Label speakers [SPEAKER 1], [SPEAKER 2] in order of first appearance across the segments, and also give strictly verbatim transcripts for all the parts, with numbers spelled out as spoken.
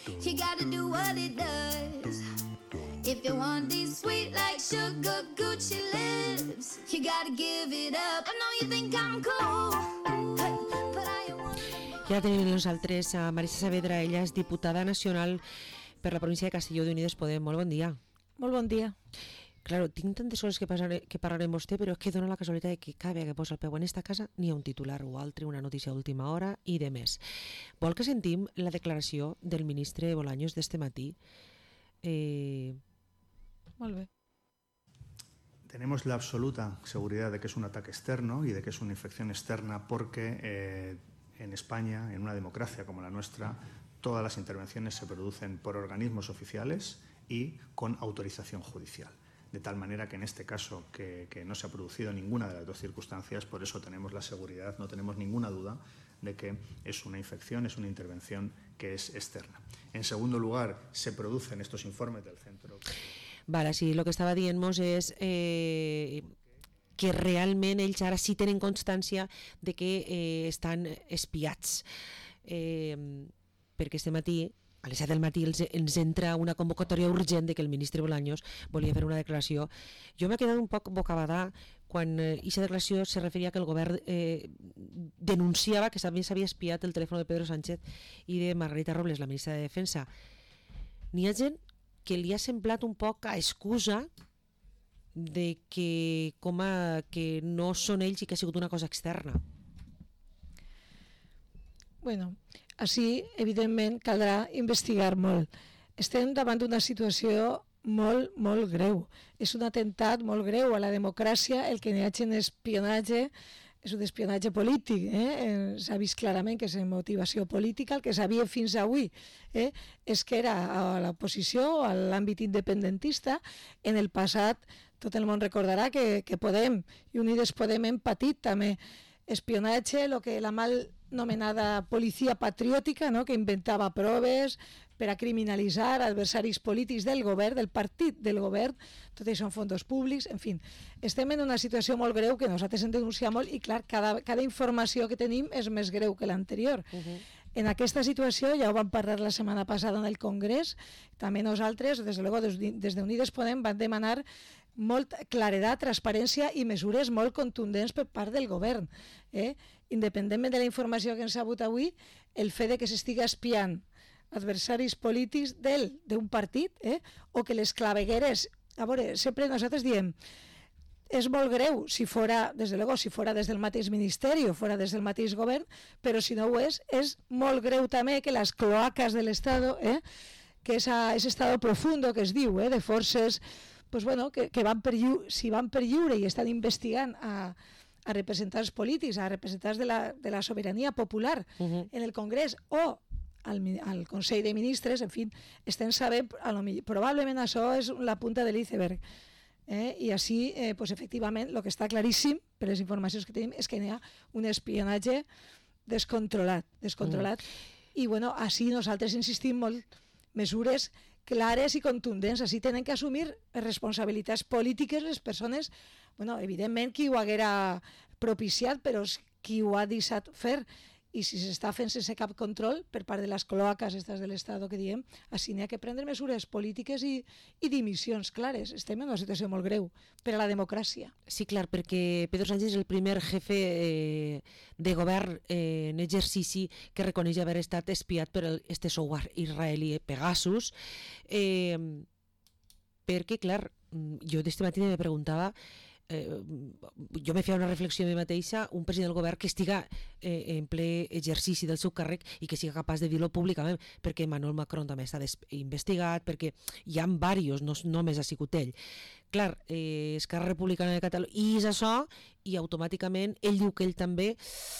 [SPEAKER 1] You gotta do what it does. If you want these sweet like sugar Gucci lips, you gotta give it up. I know you think I'm cool, but I want.
[SPEAKER 2] Ja tenim nosaltres a Marisa Saavedra, ella és diputada nacional per la província de Castelló d'Unides Podem. Molt bon dia.
[SPEAKER 3] Molt bon dia.
[SPEAKER 2] Claro, tinc tantes coses que, passaré, que parlaré amb vostè, però és que dona la casualitat de que cada vegada que posa el peu en esta casa n'hi ha un titular o altre, una notícia d'última hora i de més. Vol que sentim la declaració del ministre Bolaños d'este matí? Eh...
[SPEAKER 3] Molt bé.
[SPEAKER 4] Tenemos la absoluta seguridad de que es un ataque externo y de que es una infección externa porque eh, en España, en una democracia como la nuestra, todas las intervenciones se producen por organismos oficiales y con autorización judicial. De tal manera que en este caso que, que no se ha producido ninguna de las dos circunstancias, por eso tenemos la seguridad, no tenemos ninguna duda de que es una infección, es una intervención que es externa. En segundo lugar, se producen estos informes del centro.
[SPEAKER 2] Vale, sí, lo que estava dient-nos és eh, que realment ells ara sí tenen constància de que eh, estan espiats. Eh, perquè este matí, a les set del matí, els, ens entra una convocatòria urgent de que el ministre Bolaños volia fer una declaració. Jo m'he quedat un poc bocabadà quan aquesta eh, declaració se referia que el govern eh, denunciava que s'havia espiat el telèfon de Pedro Sánchez i de Margarita Robles, la ministra de Defensa. N'hi ha gent que li ha semblat un poc a excusa de que, com a, que no són ells i que ha sigut una cosa externa.
[SPEAKER 3] Bueno, així, evidentment, caldrà investigar molt. Estem davant d'una situació molt, molt greu. És un atemptat molt greu a la democràcia, el que n'hi hagi en espionatge, és un espionatge polític, eh? S'ha vist clarament que és en motivació política. El que sabia fins avui eh? és que era a l'oposició, a l'àmbit independentista. En el passat, tot el món recordarà que, que Podem i Unides Podem hem patit també espionatge, el que la mal nomenada policia patriòtica, no? Que inventava proves per a criminalitzar adversaris polítics del govern, del partit del govern, tot això en fons públics, en fi. Estem en una situació molt greu que nosaltres hem denunciat molt i, clar, cada, cada informació que tenim és més greu que l'anterior. Uh-huh. En aquesta situació, ja ho vam parlar la setmana passada en el Congrés, també nosaltres, des de, luego, des, des de Unides Podem, vam demanar molt claredat, transparència i mesures molt contundents per part del govern. Eh? Independentment de la informació que ens ha hagut avui, el fet de que s'estiga espiant adversaris polítics d'un partit eh? o que les clavegueres... A veure, sempre nosaltres diem és molt greu si fora, des de luego, si fora des del mateix ministeri o fora des del mateix govern, però si no ho és, és molt greu també que les cloacas de l'Estat, eh? que és ese estado profundo que es diu, eh? de forces pues bueno, que, que van per lliure, si van per lliure i estan investigant a, a representants polítics, a representants de la, de la sobirania popular uh-huh. en el Congrés o al, al Consell de Ministres, en fi, estem sabent, a lo millor, probablement això és la punta de l'iceberg. Eh? I així, eh, pues, efectivament, el que està claríssim per les informacions que tenim és que hi ha un espionatge descontrolat, descontrolat. Uh-huh. I bueno, així nosaltres insistim molt mesures clares i contundents. Així tenen que assumir responsabilitats polítiques les persones, bueno, evidentment qui ho haguera propiciat, però qui ho ha deixat fer. I si s'està fent sense cap control per part de les cloaques estas de l'Estat que diem, així n'hi ha que prendre mesures polítiques i, i dimissions clares. Estem en una situació molt greu per a la democràcia.
[SPEAKER 2] Sí, clar, perquè Pedro Sánchez és el primer jefe eh, de govern eh, en exercici que reconeix haver estat espiat per este software israelí Pegasus, eh, perquè, clar, jo d'este matí me preguntava Eh, jo me feia una reflexió a mi mateixa, un president del govern que estiga eh, en ple exercici del seu càrrec i que siga capaç de dir-lo públicament, perquè Emmanuel Macron també està investigat, perquè hi ha diversos, no només ha sigut ell. Clar, eh, Esquerra Republicana de Catalunya, i és això, i automàticament ell diu que ell també,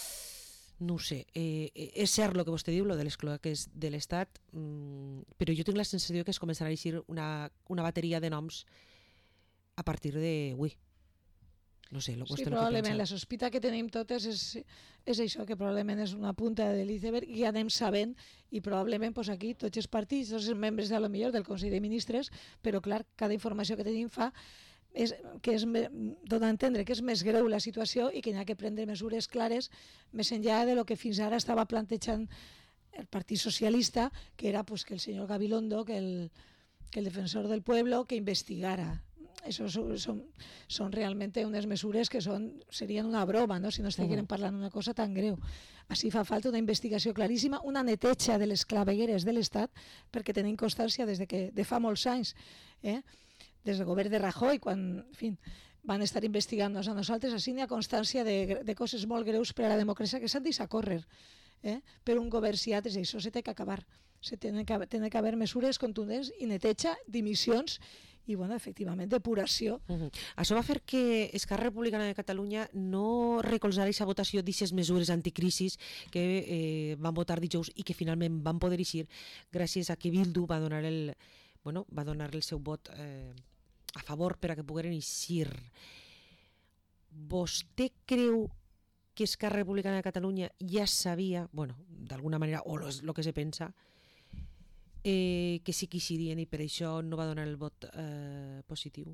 [SPEAKER 2] no ho sé, eh, és cert el que vostè diu, lo de les cloaques de l'Estat, mm, però jo tinc la sensació que es començarà a eixir una, una bateria de noms a partir d'avui. No sé,
[SPEAKER 3] sí, probablement la sospita que tenim totes és, és això, que probablement és una punta de l'iceberg i anem sabent, i probablement pues, aquí tots els partits, tots els membres de lo millor del Consell de Ministres, però clar, cada informació que tenim fa és, que és, dona a entendre que és més greu la situació i que hi ha que prendre mesures clares més enllà de lo que fins ara estava plantejant el Partit Socialista, que era pues, que el senyor Gabilondo, que el, que el defensor del pueblo, que investigara. Eso son, son, son realmente unes mesures que són, serien una broma, no? Si no estigueren parlant una cosa tan greu. Així fa falta una investigació claríssima, una neteja de les clavegueres de l'Estat, perquè tenim constància des de, que, de fa molts anys, eh? Des del govern de Rajoy, quan en fi, van estar investigant-nos a nosaltres, així n'hi ha constància de, de coses molt greus per a la democràcia que s'han deixat córrer. Eh? Per un govern psiquiàtric, això s'ha d'acabar. Se tenen que, tenen que haver mesures contundents i neteja, dimissions i, bueno, efectivament, depuració.
[SPEAKER 2] Uh -huh. Això va fer que Esquerra Republicana de Catalunya no recolzara aquesta votació d'aquestes mesures anticrisis que eh, van votar dijous i que finalment van poder eixir gràcies a que Bildu va donar el, bueno, va donar el seu vot eh, a favor per a que pogueren eixir. Vostè creu que Esquerra Republicana de Catalunya ja sabia, bueno, d'alguna manera, o el que se pensa, eh, que sí que eixirien i per això no va donar el vot eh, positiu?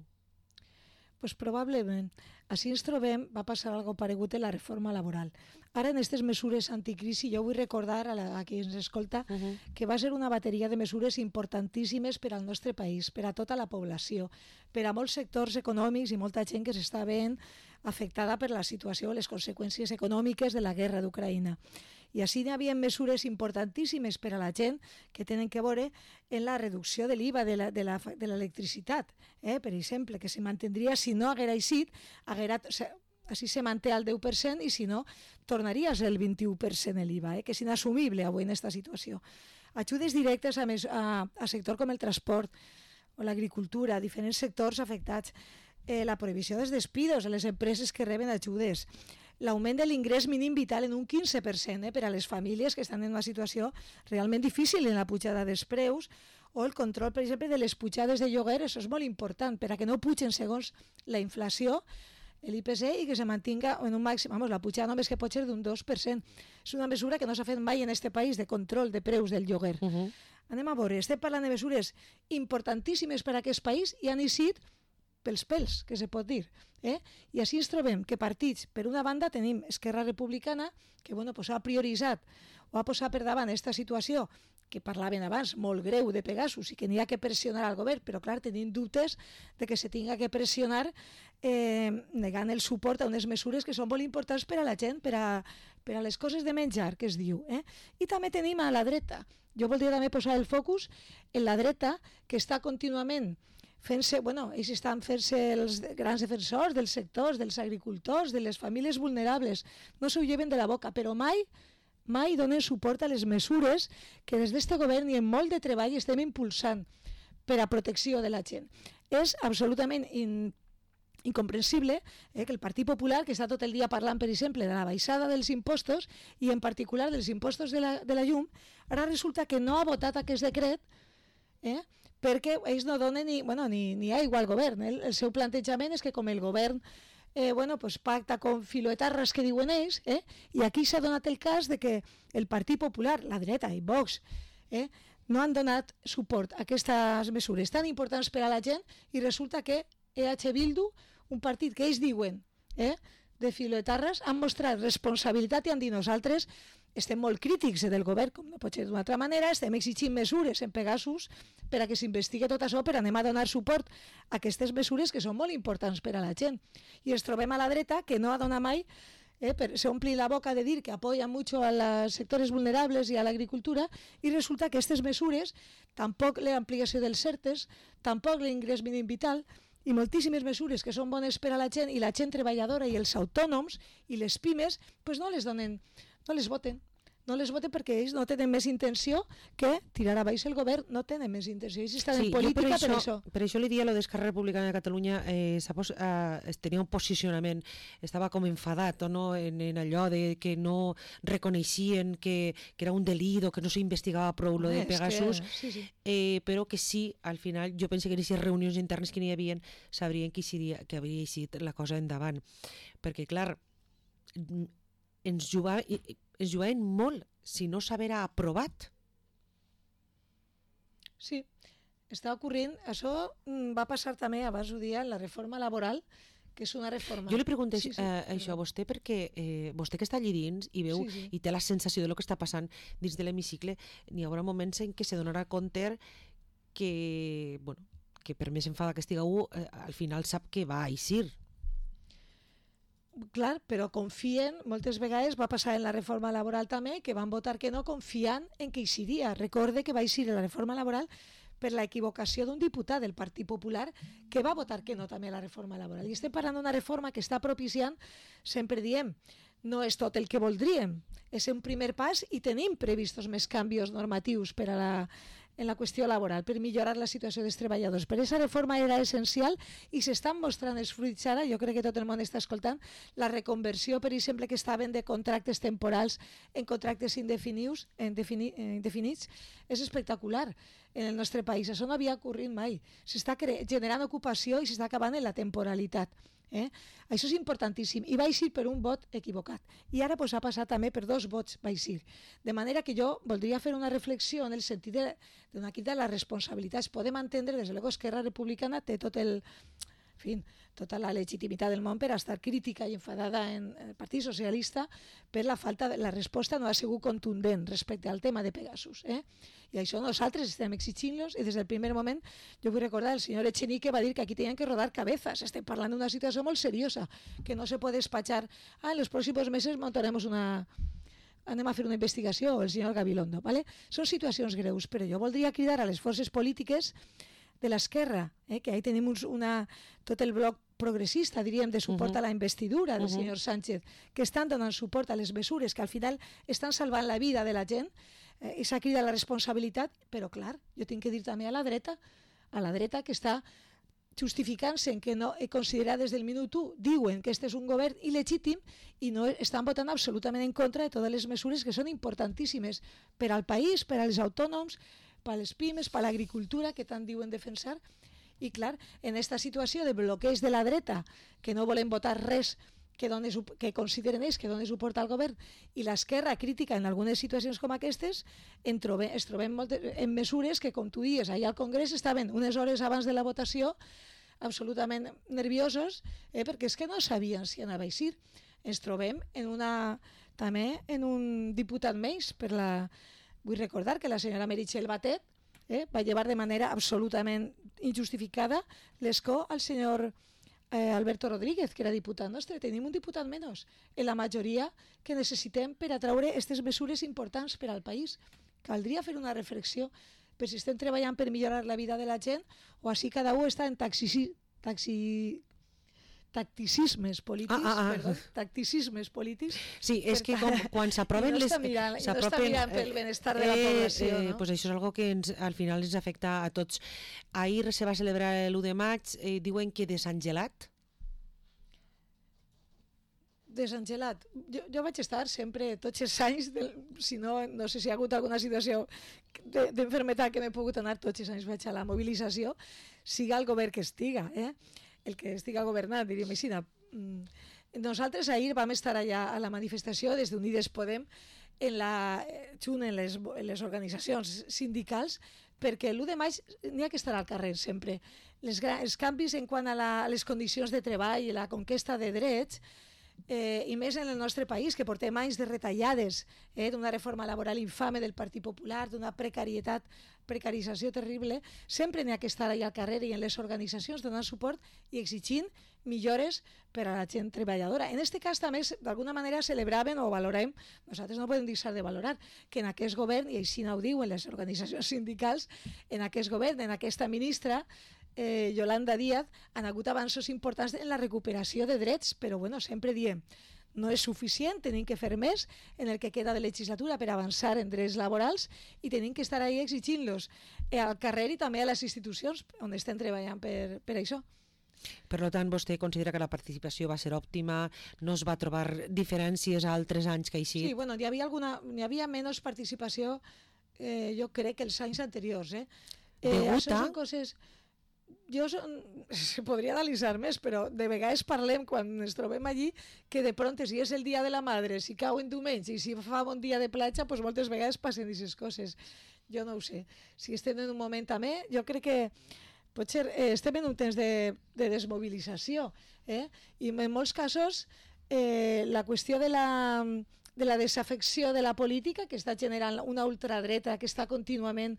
[SPEAKER 3] Pues probablement. Així ens trobem, va passar algo paregut en la reforma laboral. Ara, en aquestes mesures anticrisi, jo vull recordar a, la, a qui ens escolta uh -huh. que va ser una bateria de mesures importantíssimes per al nostre país, per a tota la població, per a molts sectors econòmics i molta gent que s'està veient afectada per la situació, les conseqüències econòmiques de la guerra d'Ucraïna. I així hi havia mesures importantíssimes per a la gent que tenen que veure en la reducció de l'I V A de l'electricitat, eh? Per exemple, que se mantindria, si no haguera eixit, haguera, o sigui, així se manté al deu per cent i si no, tornaria a ser el vint-i-u per cent l'I V A, eh? Que és inassumible avui en aquesta situació. Ajudes directes a, a, a sectors com el transport o l'agricultura, diferents sectors afectats, eh, la prohibició dels despidos a les empreses que reben ajudes, l'augment de l'ingrés mínim vital en un quinze per cent eh, per a les famílies que estan en una situació realment difícil en la pujada dels preus, o el control, per exemple, de les pujades de lloguer, això és molt important, per a que no pugen segons la inflació, l'I P C, i que se mantinga en un màxim, vamos, la pujada només que pot ser d'un dos per cent. És una mesura que no s'ha fet mai en aquest país de control de preus del lloguer. Uh -huh. Anem a veure, estem parlant de mesures importantíssimes per a aquest país i han eixit pels pèls, que se pot dir. Eh? I així ens trobem que partits, per una banda tenim Esquerra Republicana, que bueno, pues ha prioritzat o ha posat per davant aquesta situació que parlaven abans, molt greu de Pegasus i que n'hi ha que pressionar al govern, però clar, tenim dubtes de que se tinga que pressionar eh, negant el suport a unes mesures que són molt importants per a la gent, per a, per a les coses de menjar, que es diu. Eh? I també tenim a la dreta. Jo voldria també posar el focus en la dreta, que està contínuament fent-se, bueno, ells estan fent-se els grans defensors dels sectors, dels agricultors, de les famílies vulnerables. No s'ho lleven de la boca, però mai, mai donen suport a les mesures que des d'este govern i en molt de treball estem impulsant per a protecció de la gent. És absolutament in, incomprensible eh, que el Partit Popular, que està tot el dia parlant, per exemple, de la baixada dels impostos i en particular dels impostos de la, de la llum, ara resulta que no ha votat aquest decret eh, perquè ells no donen ni, bueno, ni, ni aigua al govern. El, el seu plantejament és que com el govern eh, bueno, pues pacta con filoetarres que diuen ells, eh, i aquí s'ha donat el cas de que el Partit Popular, la dreta i Vox, eh, no han donat suport a aquestes mesures tan importants per a la gent i resulta que E H Bildu, un partit que ells diuen eh, de filoetarres, han mostrat responsabilitat i han dit nosaltres estem molt crítics del govern, com no pot ser d'una altra manera, estem exigint mesures en Pegasus per a que s'investigui tot això, per anem a donar suport a aquestes mesures que són molt importants per a la gent. I ens trobem a la dreta, que no ha donat mai, eh, per, se ompli la boca de dir que apoya mucho a los sectores vulnerables y a la agricultura, i resulta que aquestes mesures, tampoc l'ampliació dels CERTES, tampoc l'ingrés mínim vital, i moltíssimes mesures que són bones per a la gent, i la gent treballadora i els autònoms i les pimes, pues no les donen, no les voten. No les voten perquè ells no tenen més intenció que tirar a baix el govern, no tenen més intenció. Ells estan sí, en política per això, per això.
[SPEAKER 2] Per això li dia lo d'Esquerra Republicana de Catalunya eh, eh, tenia un posicionament, estava com enfadat o no, en, en allò de que no reconeixien que, que era un delit o que no s'investigava prou lo de Pegasus,
[SPEAKER 3] que, sí, sí.
[SPEAKER 2] Eh, però que sí, al final, jo penso que en aquestes reunions internes que n'hi havia sabrien que, seria, que havia eixit la cosa endavant. Perquè, clar, ens jugava... ens jugaven molt si no s'haguera aprovat.
[SPEAKER 3] Sí, està ocorrent. Això va passar també, abans ho dia, en la reforma laboral, que és una reforma.
[SPEAKER 2] Jo li pregunto
[SPEAKER 3] sí, sí,
[SPEAKER 2] eh, això a vostè perquè eh, vostè que està allí dins i veu
[SPEAKER 3] sí, sí.
[SPEAKER 2] i té la sensació de lo que està passant dins de l'hemicicle, n'hi haurà moments en què se donarà compte que, bueno, que per més enfada que estigueu, eh, al final sap que va a eixir.
[SPEAKER 3] Clar, però confien, moltes vegades va passar en la reforma laboral també, que van votar que no confiant en que eixiria. Recorde que va eixir la reforma laboral per la equivocació d'un diputat del Partit Popular que va votar que no també a la reforma laboral. I estem parlant d'una reforma que està propiciant, sempre diem, no és tot el que voldríem, és un primer pas i tenim previstos més canvis normatius per a la, en la qüestió laboral, per millorar la situació dels treballadors. Per aquesta reforma era essencial i s'estan mostrant els fruits ara, jo crec que tot el món està escoltant, la reconversió, per exemple, que estaven de contractes temporals en contractes indefinits, indefinits és espectacular en el nostre país. Això no havia ocorrit mai. S'està generant ocupació i s'està acabant en la temporalitat. Eh? Això és importantíssim i va eixir per un vot equivocat i ara pues, ha passat també per dos vots va eixir. De manera que jo voldria fer una reflexió en el sentit de, de una quita de les responsabilitats. Podem entendre, des de l'ego, Esquerra Republicana té tot el, en fi, tota la legitimitat del món per estar crítica i enfadada en el Partit Socialista per la falta de la resposta no ha sigut contundent respecte al tema de Pegasus. Eh? I això nosaltres estem exigint-los i des del primer moment jo vull recordar el senyor Echenique va dir que aquí tenien que rodar cabezas. Estem parlant d'una situació molt seriosa que no se pot despatxar. Ah, en els pròxims mesos montaremos una... anem a fer una investigació, el senyor Gabilondo. ¿Vale? Són situacions greus, però jo voldria cridar a les forces polítiques de l'esquerra, eh, que ahí tenim una, tot el bloc progressista, diríem, de suport uh-huh. a la investidura del uh-huh. senyor Sánchez, que estan donant suport a les mesures que al final estan salvant la vida de la gent, eh, i s'ha cridat la responsabilitat, però clar, jo tinc que dir també a la dreta, a la dreta que està justificant-se en que no he considerat des del minut u, diuen que este és un govern il·legítim i no estan votant absolutament en contra de totes les mesures que són importantíssimes per al país, per als autònoms, per a les pimes, per a l'agricultura, que tant diuen defensar. I clar, en aquesta situació de bloqueig de la dreta, que no volen votar res que, doni, que consideren ells que doni suport al govern, i l'esquerra crítica en algunes situacions com aquestes, en trobem, es trobem molt en mesures que, com tu dies, allà al Congrés estaven unes hores abans de la votació absolutament nerviosos, eh, perquè és que no sabien si anava a eixir. Ens trobem en una, també en un diputat més per la... Vull recordar que la senyora Meritxell Batet eh, va llevar de manera absolutament injustificada l'escó al senyor eh, Alberto Rodríguez, que era diputat nostre. Tenim un diputat menys en la majoria que necessitem per atraure aquestes mesures importants per al país. Caldria fer una reflexió per si estem treballant per millorar la vida de la gent o així cada un està en taxi... taxi tacticismes polítics, ah, ah, ah. perdó, tacticismes polítics.
[SPEAKER 2] Sí, és que com, quan s'aproven
[SPEAKER 3] no
[SPEAKER 2] les...
[SPEAKER 3] Està mirant, no està mirant pel benestar de la població, eh, eh,
[SPEAKER 2] no? Pues això és algo que ens, al final ens afecta a tots. Ahir se va celebrar l'u de maig, eh, diuen que desangelat.
[SPEAKER 3] Desangelat. Jo, jo vaig estar sempre, tots els anys, del, si no, no sé si ha hagut alguna situació d'enfermetat que m'he pogut anar, tots els anys vaig a la mobilització, siga el govern que estiga, eh? el que estiga governant, diríem així. Nosaltres ahir vam estar allà a la manifestació des d'Unides Podem en la, junt en les, en les organitzacions sindicals, perquè l'u de maig n'hi ha que estar al carrer sempre. Les, els canvis en quant a, la, a les condicions de treball i la conquesta de drets, eh, i més en el nostre país, que portem anys de retallades, eh, d'una reforma laboral infame del Partit Popular, d'una precarietat, precarització terrible, sempre n'hi ha que estar allà al carrer i en les organitzacions donant suport i exigint millores per a la gent treballadora. En aquest cas també d'alguna manera celebraven o valorem, nosaltres no podem deixar de valorar, que en aquest govern, i així no ho diuen les organitzacions sindicals, en aquest govern, en aquesta ministra, eh, Yolanda Díaz, han hagut avanços importants en la recuperació de drets, però bueno, sempre diem, no és suficient, tenim que fer més en el que queda de legislatura per avançar en drets laborals i tenim que estar ahí exigint-los al carrer i també a les institucions on estem treballant per, per això.
[SPEAKER 2] Per tant, vostè considera que la participació va ser òptima, no es va trobar diferències a altres anys que així?
[SPEAKER 3] Sí, bueno, hi havia, alguna, hi havia menys participació, eh, jo crec, que els anys anteriors. Eh? Eh,
[SPEAKER 2] Degut a...
[SPEAKER 3] Són coses... Jo son... se podria analitzar més, però de vegades parlem, quan ens trobem allí, que de pronto, si és el dia de la madre, si cau en diumenge i si fa bon dia de platja, pues moltes vegades passen aquestes coses. Jo no ho sé. Si estem en un moment també, jo crec que potser eh, estem en un temps de, de desmobilització, eh? I en molts casos eh, la qüestió de la, de la desafecció de la política, que està generant una ultradreta que està contínuament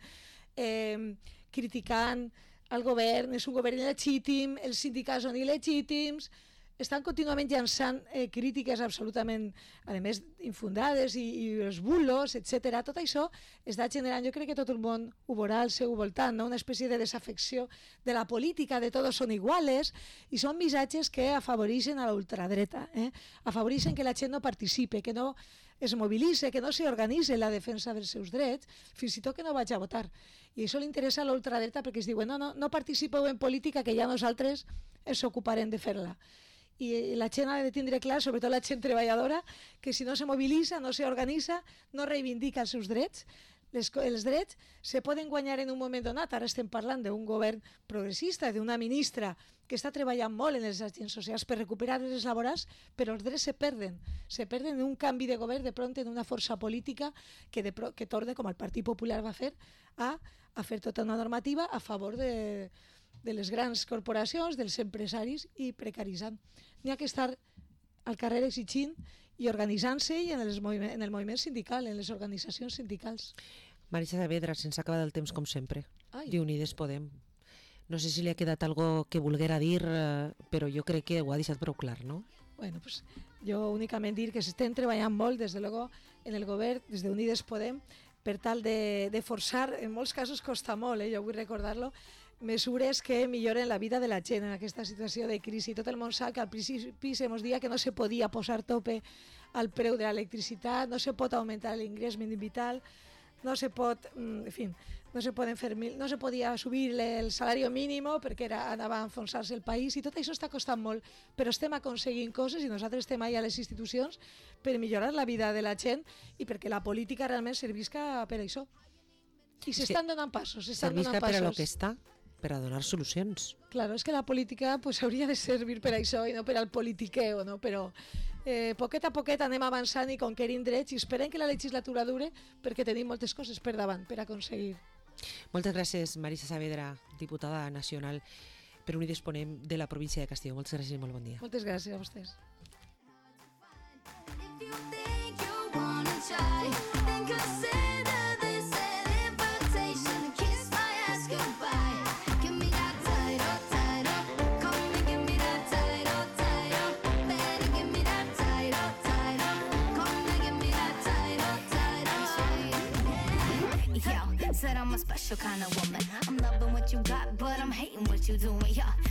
[SPEAKER 3] eh, criticant el govern, és un govern il·legítim, els sindicats són il·legítims, estan contínuament llançant eh, crítiques absolutament, a més, infundades i, i els bulos, etcètera. Tot això està generant, jo crec que tot el món ho veurà al seu voltant, no? Una espècie de desafecció de la política, de todos són iguales, i són missatges que afavoreixen a la ultradreta, eh? Afavoreixen que la gent no participe, que no es mobilitze, que no s'organitzi en la defensa dels seus drets, fins i tot que no vaig a votar. I això li interessa a la ultradreta perquè es diuen no, no, no participeu en política, que ja nosaltres ens ocuparem de fer-la. I la gent ha de tindre clar, sobretot la gent treballadora, que si no se mobilitza, no s'organitza, no reivindica els seus drets, les, els drets se poden guanyar en un moment donat. Ara estem parlant d'un govern progressista, d'una ministra que està treballant molt en els agents socials per recuperar els drets laborals, però els drets se perden. Se perden en un canvi de govern, de pront en una força política que, de pro, que torna, com el Partit Popular va fer, a, a fer tota una normativa a favor de, de les grans corporacions, dels empresaris i precaritzant. N'hi ha que estar al carrer exigint i organitzant-se i en, els moviment, en el moviment sindical, en les organitzacions sindicals.
[SPEAKER 2] Marisa Saavedra, sense acabar el temps com sempre.
[SPEAKER 3] Ai.
[SPEAKER 2] D'Unides Podem. No sé si li ha quedat algo que volguera dir, eh, però jo crec que ho ha deixat prou clar, no?
[SPEAKER 3] Bueno, pues jo únicament dir que s'estem treballant molt, des de luego, en el govern, des d'Unides Podem, per tal de, de forçar, en molts casos costa molt, eh, jo vull recordar-lo, mesures que milloren la vida de la gent en aquesta situació de crisi. Tot el món sap que al principi se mos dia que no se podia posar tope al preu de l'electricitat, no se pot augmentar l'ingrés mínim vital, no se pot, en fi, no se poden fer mil, no se podia subir el salari mínim perquè era, anava a enfonsar-se el país i tot això està costant molt, però estem aconseguint coses i nosaltres estem allà a les institucions per millorar la vida de la gent i perquè la política realment servisca per això. I s'estan donant passos, s'estan donant
[SPEAKER 2] servisca
[SPEAKER 3] passos.
[SPEAKER 2] per a lo que està, per a donar solucions.
[SPEAKER 3] Claro, és que la política pues, hauria de servir per a això i no per al politiqueo, no? Però eh, poquet a poquet anem avançant i conquerint drets i esperem que la legislatura dure perquè tenim moltes coses per davant per aconseguir.
[SPEAKER 2] Moltes gràcies, Marisa Saavedra, diputada nacional per Unides Podem de la província de Castelló. Moltes gràcies i molt bon dia.
[SPEAKER 3] Moltes gràcies a vostès.
[SPEAKER 1] If you think you wanna try, then consider this an invitation to kiss my ass goodbye. Give me that title, title. Come and give me that title, title. Better give me that title, title. Come and give me that title, title. Yo, said I'm a special kind of woman. I'm loving what you got, but I'm hating what you doing. Yeah.